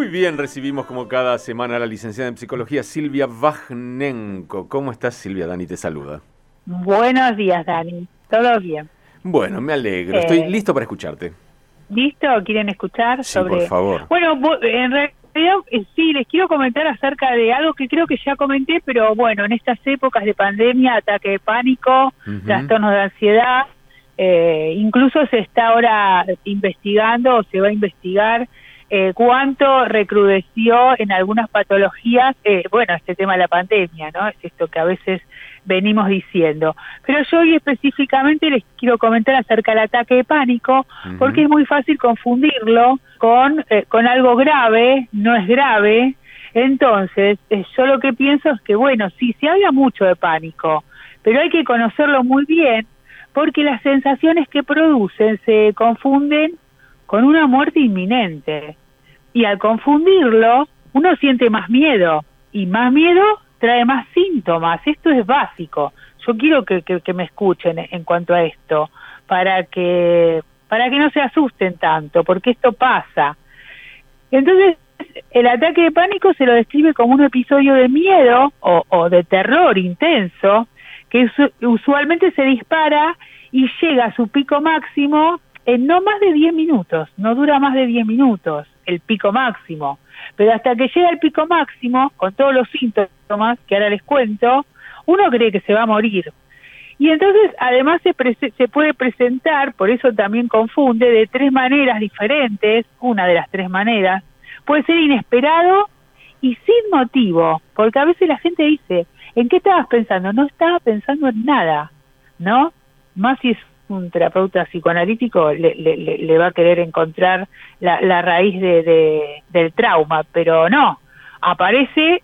Muy bien, recibimos como cada semana a la licenciada en psicología Silvia Vajnenko. ¿Cómo estás, Silvia? Dani te saluda. Buenos días, Dani. ¿Todo bien? Bueno, me alegro. Estoy listo para escucharte. ¿Listo? ¿Quieren escuchar Sí, por favor. Bueno, en realidad sí, les quiero comentar acerca de algo que creo que ya comenté, pero bueno, en estas épocas de pandemia, ataque de pánico, trastornos de ansiedad, incluso se está ahora investigando o se va a investigar cuánto recrudeció en algunas patologías, este tema de la pandemia, ¿no? Es esto que a veces venimos diciendo. Pero yo hoy específicamente les quiero comentar acerca del ataque de pánico, porque es muy fácil confundirlo con algo grave, no es grave. Entonces, yo lo que pienso es que, bueno, sí, se habla mucho de pánico, pero hay que conocerlo muy bien, porque las sensaciones que producen se confunden con una muerte inminente. Y al confundirlo, uno siente más miedo, y más miedo trae más síntomas. Esto es básico. Yo quiero que me escuchen en cuanto a esto, para que no se asusten tanto, porque esto pasa. Entonces, el ataque de pánico se lo describe como un episodio de miedo o de terror intenso, que usualmente se dispara y llega a su pico máximo en no más de 10 minutos, no dura más de 10 minutos el pico máximo, pero hasta que llega el pico máximo, con todos los síntomas que ahora les cuento, uno cree que se va a morir. Y entonces además se puede presentar, por eso también confunde, de 3 maneras diferentes. Una de las 3 maneras puede ser inesperado y sin motivo, porque a veces la gente dice, ¿en qué estabas pensando? No estaba pensando en nada, ¿no? Más si es un terapeuta psicoanalítico le va a querer encontrar la raíz del trauma, pero no, aparece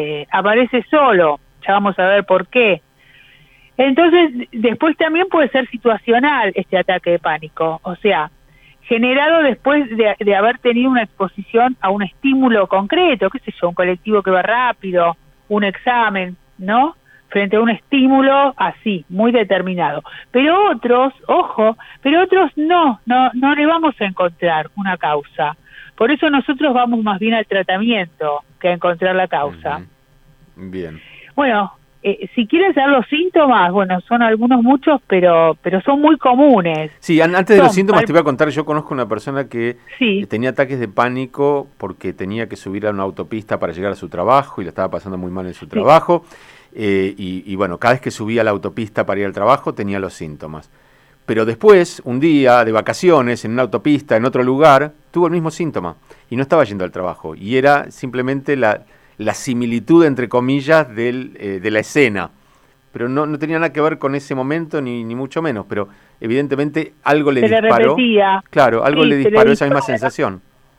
solo, ya vamos a ver por qué. Entonces, después también puede ser situacional este ataque de pánico, o sea, generado después de haber tenido una exposición a un estímulo concreto, qué sé yo, un colectivo que va rápido, un examen, ¿no? Frente a un estímulo así, muy determinado. Pero otros, ojo, no le vamos a encontrar una causa. Por eso nosotros vamos más bien al tratamiento que a encontrar la causa. Bien. Bueno, si quieres saber los síntomas, bueno, son muchos, pero son muy comunes. Sí, antes de los síntomas te voy a contar, yo conozco una persona que tenía ataques de pánico porque tenía que subir a una autopista para llegar a su trabajo y la estaba pasando muy mal en su trabajo. Y bueno, cada vez que subía a la autopista para ir al trabajo tenía los síntomas. Pero después, un día de vacaciones, en una autopista, en otro lugar, tuvo el mismo síntoma y no estaba yendo al trabajo. Y era simplemente la similitud, entre comillas, de la escena. Pero no tenía nada que ver con ese momento, ni mucho menos. Pero evidentemente algo le disparó. Claro, algo le disparó esa misma sensación.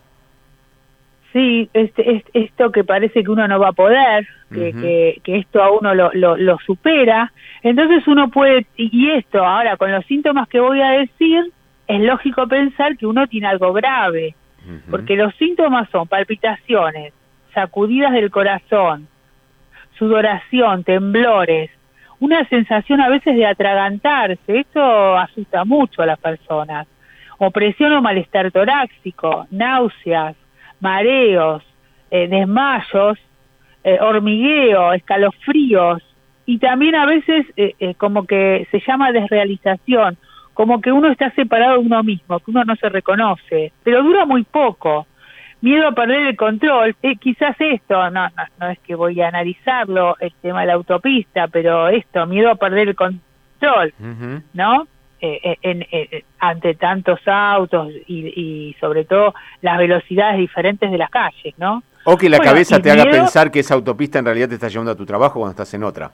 Sí, esto que parece que uno no va a poder, que esto a uno lo supera, entonces uno puede, y esto ahora con los síntomas que voy a decir, es lógico pensar que uno tiene algo grave, porque los síntomas son palpitaciones, sacudidas del corazón, sudoración, temblores, una sensación a veces de atragantarse, esto asusta mucho a las personas, opresión o malestar torácico, náuseas, mareos, desmayos, hormigueo, escalofríos, y también a veces como que se llama desrealización, como que uno está separado de uno mismo, que uno no se reconoce, pero dura muy poco. Miedo a perder el control, quizás esto, no es que voy a analizarlo, el tema de la autopista, pero esto, miedo a perder el control, ¿no? Ante tantos autos y sobre todo las velocidades diferentes de las calles, ¿no? O que la cabeza te haga pensar que esa autopista en realidad te está llevando a tu trabajo cuando estás en otra.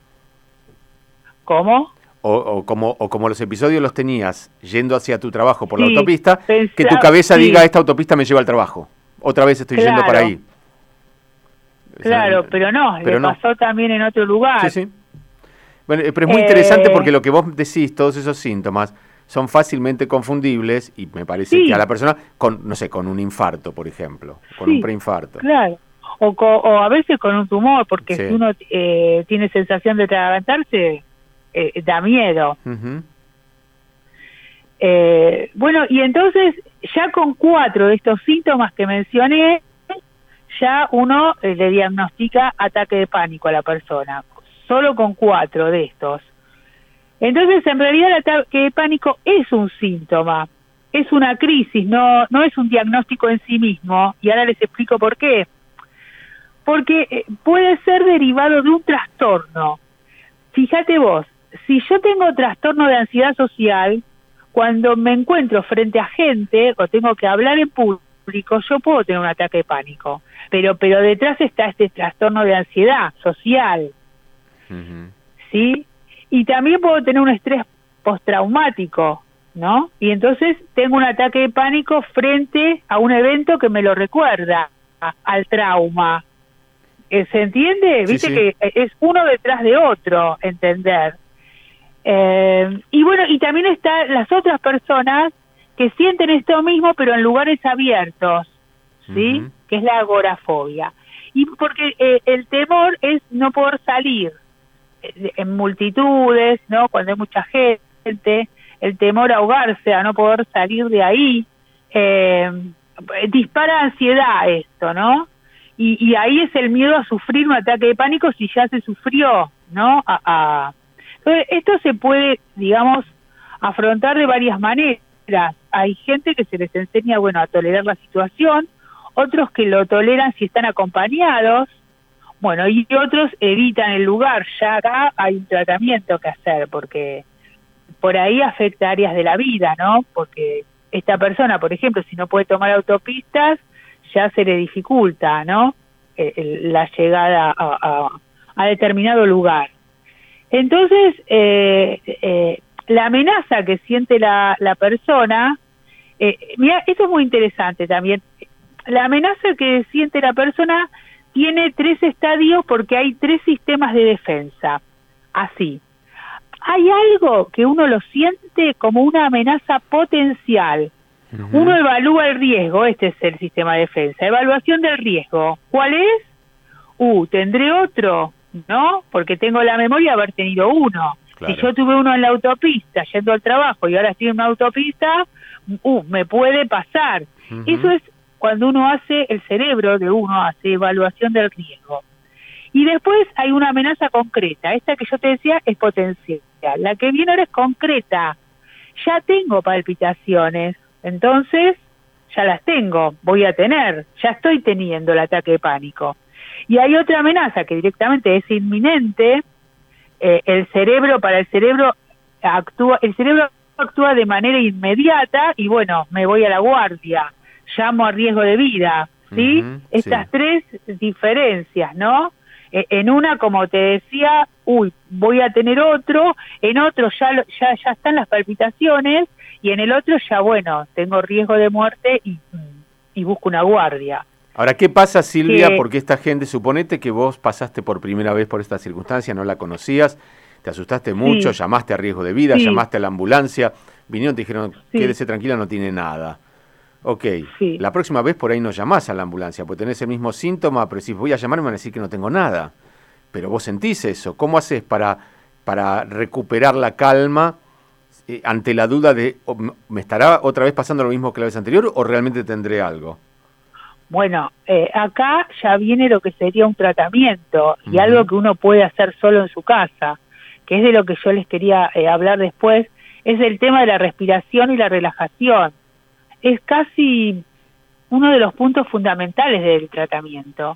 ¿Cómo? O como los episodios los tenías yendo hacia tu trabajo por la autopista, que tu cabeza diga, esta autopista me lleva al trabajo. Otra vez estoy yendo por ahí. Claro, pero le pasó también en otro lugar. Sí. Bueno, pero es muy interesante porque lo que vos decís, todos esos síntomas, son fácilmente confundibles y me parece que a la persona con, no sé, con un infarto, por ejemplo, con un preinfarto. Claro, o a veces con un tumor, porque si uno tiene sensación de atragantarse, da miedo. Bueno, y entonces ya con 4 de estos síntomas que mencioné, ya uno le diagnostica ataque de pánico a la persona, solo con 4 de estos. Entonces, en realidad el ataque de pánico es un síntoma, es una crisis, no es un diagnóstico en sí mismo, y ahora les explico por qué. Porque puede ser derivado de un trastorno. Fíjate vos, si yo tengo trastorno de ansiedad social, cuando me encuentro frente a gente o tengo que hablar en público, yo puedo tener un ataque de pánico, pero detrás está este trastorno de ansiedad social, ¿sí? Y también puedo tener un estrés postraumático, ¿no? Y entonces tengo un ataque de pánico frente a un evento que me lo recuerda al trauma. ¿Se entiende? Sí, Viste sí. que es uno detrás de otro, entender. Y bueno, y también están las otras personas que sienten esto mismo, pero en lugares abiertos, ¿sí? Que es la agorafobia. Y porque el temor es no poder salir en multitudes, ¿no? Cuando hay mucha gente, el temor a ahogarse, a no poder salir de ahí, dispara ansiedad esto, ¿no? Y ahí es el miedo a sufrir un ataque de pánico si ya se sufrió, ¿no? Entonces, esto se puede, digamos, afrontar de varias maneras. Hay gente que se les enseña, bueno, a tolerar la situación, otros que lo toleran si están acompañados, bueno, y otros evitan el lugar. Ya acá hay un tratamiento que hacer, porque por ahí afecta áreas de la vida, ¿no? Porque esta persona, por ejemplo, si no puede tomar autopistas, ya se le dificulta, ¿no? La llegada a determinado lugar. Entonces, la amenaza que siente la persona, mira, esto es muy interesante también. La amenaza que siente la persona tiene 3 estadios porque hay 3 sistemas de defensa. Así. Hay algo que uno lo siente como una amenaza potencial. Uno evalúa el riesgo, este es el sistema de defensa, evaluación del riesgo. ¿Cuál es? ¿Tendré otro? ¿No? Porque tengo la memoria de haber tenido uno. Claro. Si yo tuve uno en la autopista, yendo al trabajo, y ahora estoy en una autopista, me puede pasar. Eso es cuando uno hace, el cerebro de uno hace evaluación del riesgo. Y después hay una amenaza concreta. Esta que yo te decía es potencial. La que viene ahora es concreta. Ya tengo palpitaciones. Entonces, ya las tengo, voy a tener, ya estoy teniendo el ataque de pánico. Y hay otra amenaza que directamente es inminente, el cerebro actúa de manera inmediata y bueno, me voy a la guardia, llamo a riesgo de vida, ¿sí? Estas 3 diferencias, ¿no? En una, como te decía, voy a tener otro, en otro ya están las palpitaciones, y en el otro ya, bueno, tengo riesgo de muerte y busco una guardia. Ahora, ¿qué pasa, Silvia? Porque esta gente, suponete que vos pasaste por primera vez por esta circunstancia, no la conocías, te asustaste mucho, llamaste a riesgo de vida, llamaste a la ambulancia, vinieron, te dijeron, quédese tranquila, no tiene nada. Ok, la próxima vez por ahí no llamás a la ambulancia, porque tenés el mismo síntoma, pero si voy a llamar me van a decir que no tengo nada. Pero vos sentís eso, ¿cómo haces para recuperar la calma ante la duda de, ¿me estará otra vez pasando lo mismo que la vez anterior o realmente tendré algo? Bueno, acá ya viene lo que sería un tratamiento y algo que uno puede hacer solo en su casa, que es de lo que yo les quería hablar después, es el tema de la respiración y la relajación. Es casi uno de los puntos fundamentales del tratamiento.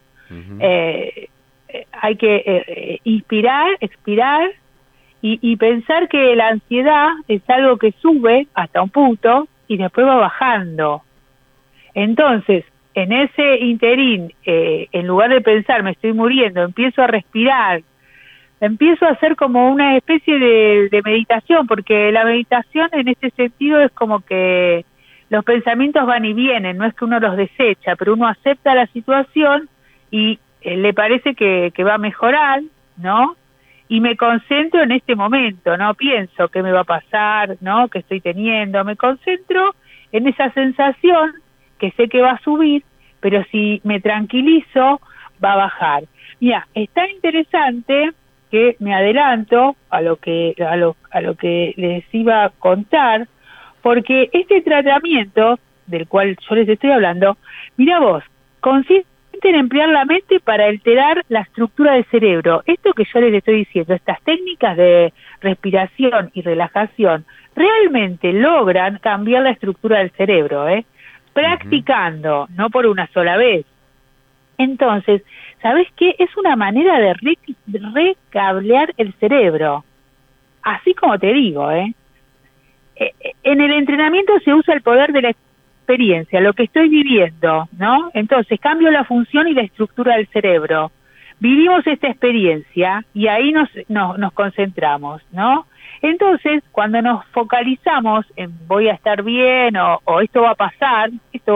Hay que inspirar, expirar y pensar que la ansiedad es algo que sube hasta un punto y después va bajando. Entonces, en ese interín, en lugar de pensar me estoy muriendo, empiezo a respirar, empiezo a hacer como una especie de meditación, porque la meditación en este sentido es como que los pensamientos van y vienen, no es que uno los desecha, pero uno acepta la situación y le parece que va a mejorar, ¿no? Y me concentro en este momento, no pienso qué me va a pasar, ¿no? ¿Qué estoy teniendo? Me concentro en esa sensación que sé que va a subir, pero si me tranquilizo, va a bajar. Mira, es tan interesante que me adelanto a lo que les iba a contar, porque este tratamiento del cual yo les estoy hablando, mira vos, consiste permiten emplear la mente para alterar la estructura del cerebro. Esto que yo les estoy diciendo, estas técnicas de respiración y relajación, realmente logran cambiar la estructura del cerebro, practicando, no por una sola vez. Entonces, ¿sabés qué? Es una manera de recablear el cerebro. Así como te digo, En el entrenamiento se usa el poder de la experiencia, lo que estoy viviendo, ¿no? Entonces, cambio la función y la estructura del cerebro. Vivimos esta experiencia y ahí nos concentramos, ¿no? Entonces, cuando nos focalizamos en voy a estar bien o esto va a pasar,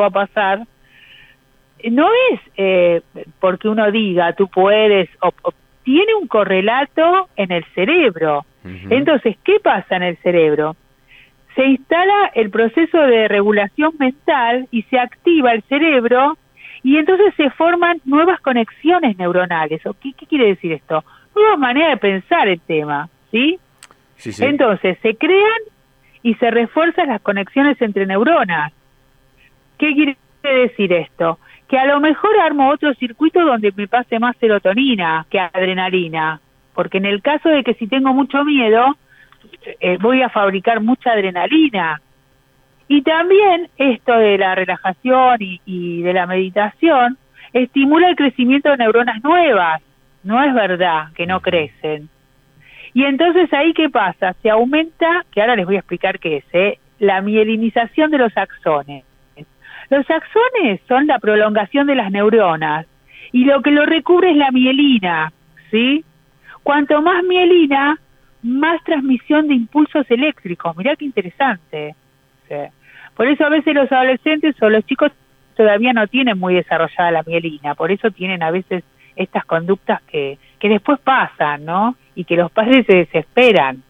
no es porque uno diga tú puedes, o tiene un correlato en el cerebro. Entonces, ¿qué pasa en el cerebro? Se instala el proceso de regulación mental y se activa el cerebro y entonces se forman nuevas conexiones neuronales. ¿Qué quiere decir esto? Nuevas maneras de pensar el tema, ¿sí? Sí. Entonces, se crean y se refuerzan las conexiones entre neuronas. ¿Qué quiere decir esto? Que a lo mejor armo otro circuito donde me pase más serotonina que adrenalina, porque en el caso de que si tengo mucho miedo, voy a fabricar mucha adrenalina. Y también esto de la relajación y de la meditación estimula el crecimiento de neuronas nuevas. No es verdad que no crecen. Y entonces ahí, ¿qué pasa? Se aumenta, que ahora les voy a explicar qué es, la mielinización de los axones. Los axones son la prolongación de las neuronas y lo que lo recubre es la mielina, ¿sí? Cuanto más mielina, más transmisión de impulsos eléctricos. Mirá qué interesante. Sí. Por eso a veces los adolescentes o los chicos todavía no tienen muy desarrollada la mielina, por eso tienen a veces estas conductas que después pasan, ¿no? Y que los padres se desesperan.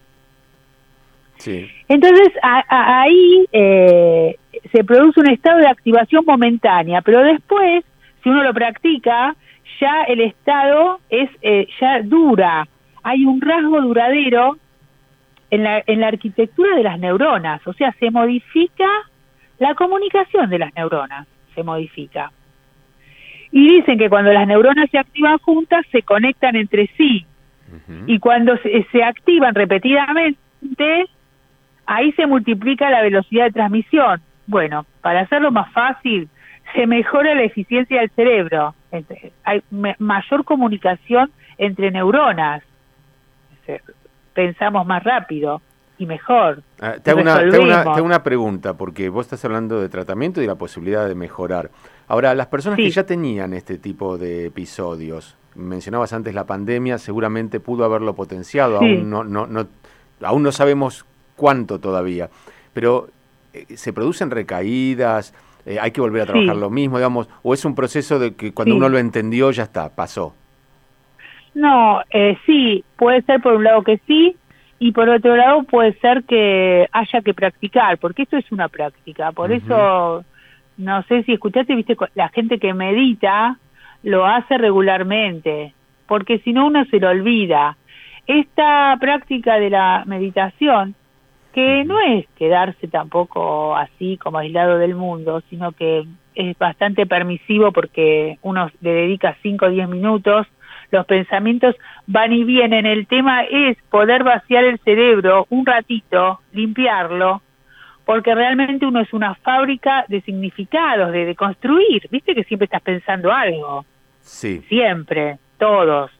Sí. Entonces ahí se produce un estado de activación momentánea, pero después, si uno lo practica, ya el estado ya dura. Hay un rasgo duradero en la arquitectura de las neuronas, o sea, se modifica la comunicación de las neuronas, se modifica. Y dicen que cuando las neuronas se activan juntas, se conectan entre sí. Y cuando se activan repetidamente, ahí se multiplica la velocidad de transmisión. Bueno, para hacerlo más fácil, se mejora la eficiencia del cerebro. Hay mayor comunicación entre neuronas. Pensamos más rápido y mejor. Te hago una pregunta, porque vos estás hablando de tratamiento y la posibilidad de mejorar. Ahora, las personas que ya tenían este tipo de episodios, mencionabas antes la pandemia, seguramente pudo haberlo potenciado, aún no sabemos cuánto todavía, pero ¿se producen recaídas? ¿Hay que volver a trabajar lo mismo, digamos? ¿O es un proceso de que cuando uno lo entendió ya está, pasó? No, sí, puede ser por un lado que sí, y por otro lado puede ser que haya que practicar, porque esto es una práctica, por eso, no sé si escuchaste, viste, la gente que medita lo hace regularmente, porque si no uno se lo olvida. Esta práctica de la meditación, que no es quedarse tampoco así como aislado del mundo, sino que es bastante permisivo porque uno le dedica 5 o 10 minutos, los pensamientos van y vienen, el tema es poder vaciar el cerebro un ratito, limpiarlo, porque realmente uno es una fábrica de significados, de construir, viste que siempre estás pensando algo. Sí. Siempre, todos,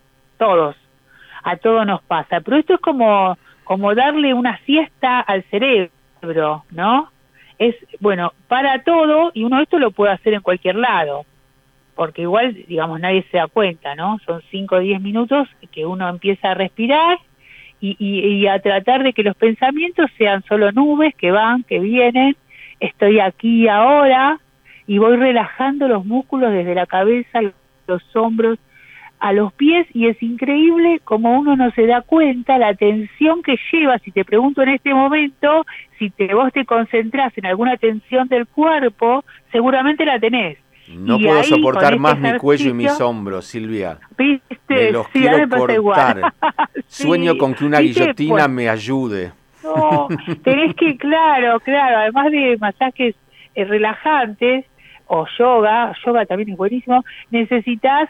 a todos nos pasa, pero esto es como darle una siesta al cerebro, ¿no? Es, bueno, para todo, y uno esto lo puede hacer en cualquier lado, porque igual, digamos, nadie se da cuenta, ¿no? Son 5 o 10 minutos que uno empieza a respirar y a tratar de que los pensamientos sean solo nubes que van, que vienen, estoy aquí ahora, y voy relajando los músculos desde la cabeza, los hombros, a los pies, y es increíble como uno no se da cuenta la tensión que lleva. Si te pregunto en este momento, si vos te concentrás en alguna tensión del cuerpo, seguramente la tenés. No puedo soportar más mi cuello y mis hombros, Silvia. ¿Viste? Me los quiero cortar. Sueño con que una guillotina me ayude. No, tenés que, claro, además de masajes relajantes, o yoga también es buenísimo, necesitas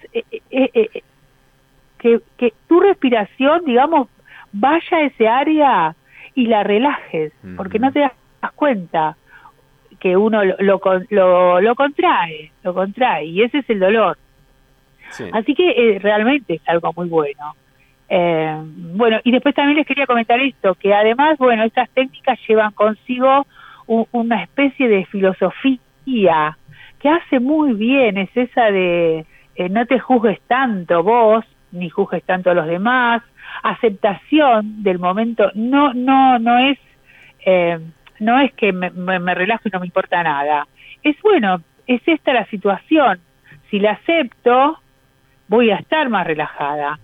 que tu respiración, digamos, vaya a ese área y la relajes, porque no te das cuenta que uno lo contrae, y ese es el dolor. Sí. Así que realmente es algo muy bueno. Bueno, y después también les quería comentar esto, que además, bueno, estas técnicas llevan consigo una especie de filosofía que hace muy bien, es esa de no te juzgues tanto vos, ni juzgues tanto a los demás, aceptación del momento, no es que me relajo y no me importa nada, es bueno, es esta la situación, si la acepto, voy a estar más relajada.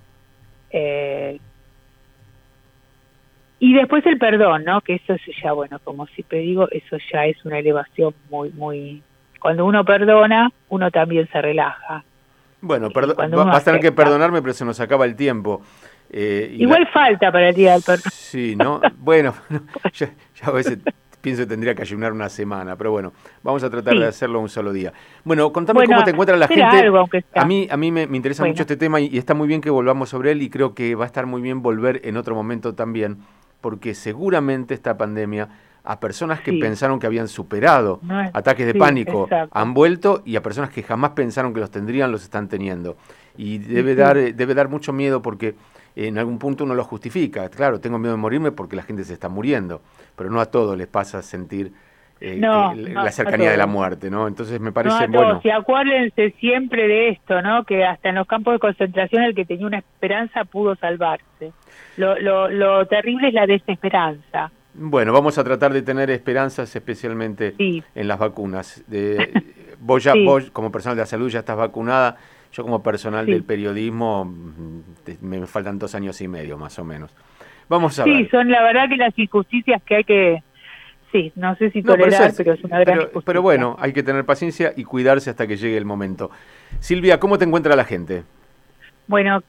Y después el perdón, ¿no? Que eso es ya, bueno, como siempre digo, eso ya es una elevación muy... Cuando uno perdona, uno también se relaja. Bueno, vas a tener que perdonarme, pero se nos acaba el tiempo. Igual falta para el día del perdón. Sí, ¿no? Bueno, ya a veces pienso que tendría que ayunar una semana, pero bueno, vamos a tratar de hacerlo un solo día. Bueno, contame cómo te encuentra la gente. Algo, a mí me interesa mucho este tema y está muy bien que volvamos sobre él y creo que va a estar muy bien volver en otro momento también, porque seguramente esta pandemia a personas que pensaron que habían superado ataques de pánico han vuelto, y a personas que jamás pensaron que los tendrían los están teniendo. Y debe dar mucho miedo, porque en algún punto uno lo justifica. Claro, tengo miedo de morirme porque la gente se está muriendo, pero no a todos les pasa sentir la cercanía de la muerte, ¿no? Entonces me parece bueno. Y acuérdense siempre de esto, ¿no? Que hasta en los campos de concentración el que tenía una esperanza pudo salvarse. Lo terrible es la desesperanza. Bueno, vamos a tratar de tener esperanzas, especialmente en las vacunas. Vos como personal de la salud ya estás vacunada. Yo como personal del periodismo me faltan 2 años y medio más o menos. Vamos a ver. Sí, son la verdad que las injusticias que hay que... Sí, no sé si tolerar, pero es una gran injusticia. Pero bueno, hay que tener paciencia y cuidarse hasta que llegue el momento. Silvia, ¿cómo te encuentra la gente? Bueno,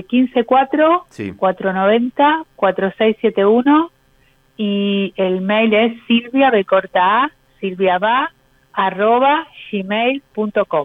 154-490-4671 y el mail es silviava@gmail.com.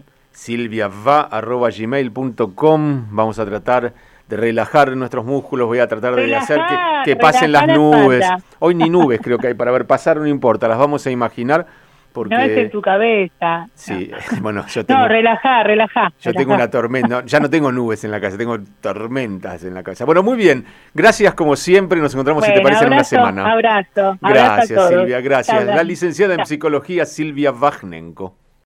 silviava@gmail.com. Vamos a tratar de relajar nuestros músculos, voy a tratar de hacer que pasen las nubes. Hoy ni nubes creo que hay para ver pasar, no importa, las vamos a imaginar. Porque... No es en tu cabeza. Sí, bueno, yo tengo... No, relajá. Yo tengo una tormenta, ya no tengo nubes en la casa, tengo tormentas en la casa. Bueno, muy bien, gracias como siempre, nos encontramos, si te parece, en una semana. Abrazo. Gracias, Silvia, gracias. La licenciada en psicología, Silvia Vajnenko.